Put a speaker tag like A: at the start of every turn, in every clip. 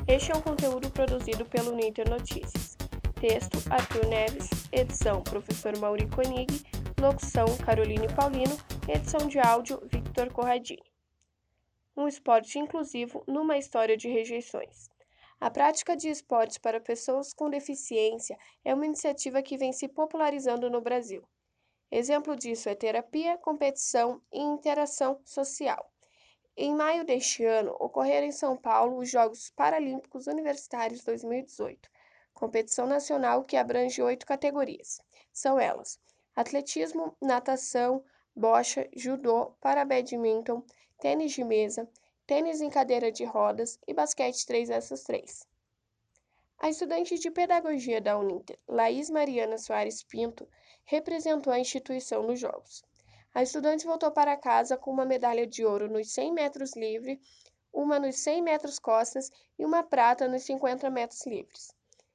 A: Este é um conteúdo produzido pelo Ninter Notícias. Texto, Arthur Neves. Edição, Professor Mauri Koenig. Locução, Caroline Paulino. Edição de áudio, Victor Corradini. Um esporte inclusivo numa história de rejeições. A prática de esportes para pessoas com deficiência é uma iniciativa que vem se popularizando no Brasil. Exemplo disso é terapia, competição e interação social. Em maio deste ano, ocorreram em São Paulo os Jogos Paralímpicos Universitários 2018, competição nacional que abrange 8 categorias. São elas: atletismo, natação, bocha, judô, para-badminton, tênis de mesa, tênis em cadeira de rodas e basquete 3x3. A estudante de pedagogia da Uninter, Laís Mariana Soares Pinto, representou a instituição nos Jogos. A estudante voltou para casa com uma medalha de ouro nos 100 metros livre, uma nos 100 metros costas e uma prata nos 50 metros livres.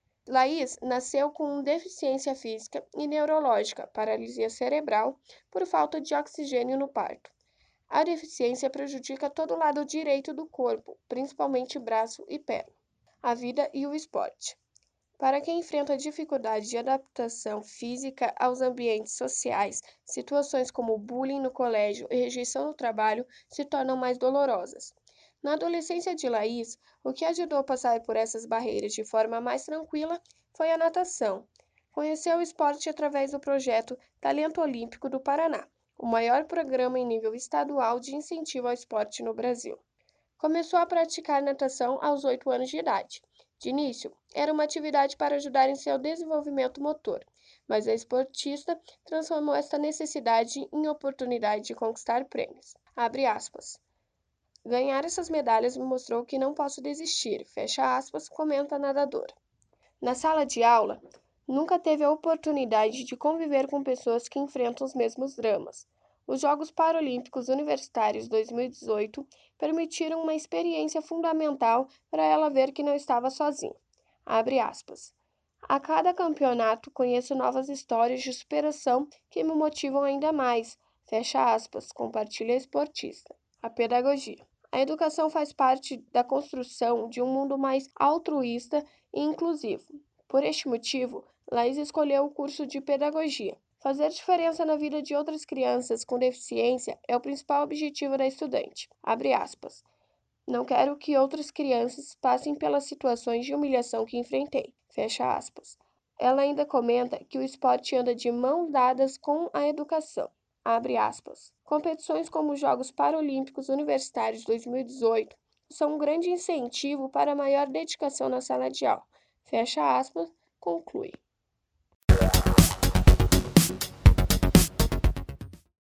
A: Laís nasceu com deficiência física e neurológica, paralisia cerebral, por falta de oxigênio no parto. A deficiência prejudica todo o lado direito do corpo, principalmente braço e perna. A vida e o esporte. Para quem enfrenta dificuldade de adaptação física aos ambientes sociais, situações como bullying no colégio e rejeição no trabalho se tornam mais dolorosas. Na adolescência de Laís, o que ajudou a passar por essas barreiras de forma mais tranquila foi a natação. Conheceu o esporte através do projeto Talento Olímpico do Paraná, o maior programa em nível estadual de incentivo ao esporte no Brasil. Começou a praticar natação aos 8 anos de idade. De início, era uma atividade para ajudar em seu desenvolvimento motor, mas a esportista transformou esta necessidade em oportunidade de conquistar prêmios. Abre aspas. Ganhar essas medalhas me mostrou que não posso desistir, fecha aspas, comenta a nadadora. Na sala de aula, nunca teve a oportunidade de conviver com pessoas que enfrentam os mesmos dramas. Os Jogos Paralímpicos Universitários 2018 permitiram uma experiência fundamental para ela ver que não estava sozinha. Abre aspas. A cada campeonato conheço novas histórias de superação que me motivam ainda mais. Fecha aspas, compartilha a esportista. A pedagogia. A educação faz parte da construção de um mundo mais altruísta e inclusivo. Por este motivo, Laís escolheu o curso de pedagogia. Fazer diferença na vida de outras crianças com deficiência é o principal objetivo da estudante. Abre aspas. Não quero que outras crianças passem pelas situações de humilhação que enfrentei. Fecha aspas. Ela ainda comenta que o esporte anda de mãos dadas com a educação. Abre aspas. Competições como os Jogos Paralímpicos Universitários 2018 são um grande incentivo para maior dedicação na sala de aula. Fecha aspas, conclui.